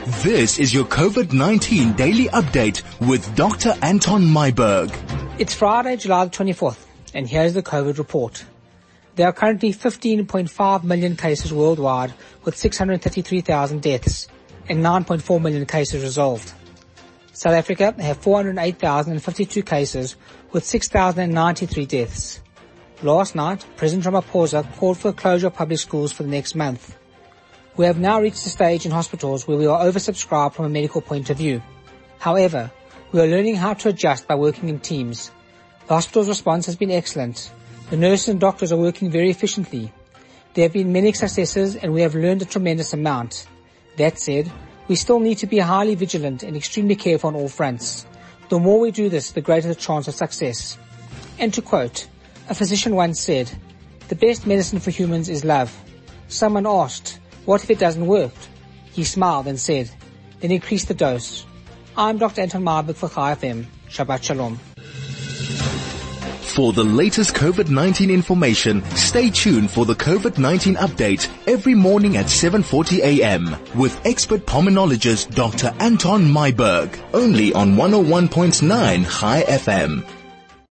This is your COVID-19 daily update with Dr. Anton Myburgh. It's Friday, July the 24th, and here's the COVID report. There are currently 15.5 million cases worldwide with 633,000 deaths and 9.4 million cases resolved. South Africa have 408,052 cases with 6,093 deaths. Last night, President Ramaphosa called for a closure of public schools for the next month. We have now reached a stage in hospitals where we are oversubscribed from a medical point of view. However, we are learning how to adjust by working in teams. The hospital's response has been excellent. The nurses and doctors are working very efficiently. There have been many successes and we have learned a tremendous amount. That said, we still need to be highly vigilant and extremely careful on all fronts. The more we do this, the greater the chance of success. And to quote, a physician once said, "The best medicine for humans is love." Someone asked, "What if it doesn't work?" He smiled and said, "Then increase the dose." I'm Dr. Anton Myburgh for Chai FM. Shabbat Shalom. For the latest COVID-19 information, stay tuned for the COVID-19 update every morning at 7:40 a.m. with expert pulmonologist Dr. Anton Myburgh, only on 101.9 Chai FM.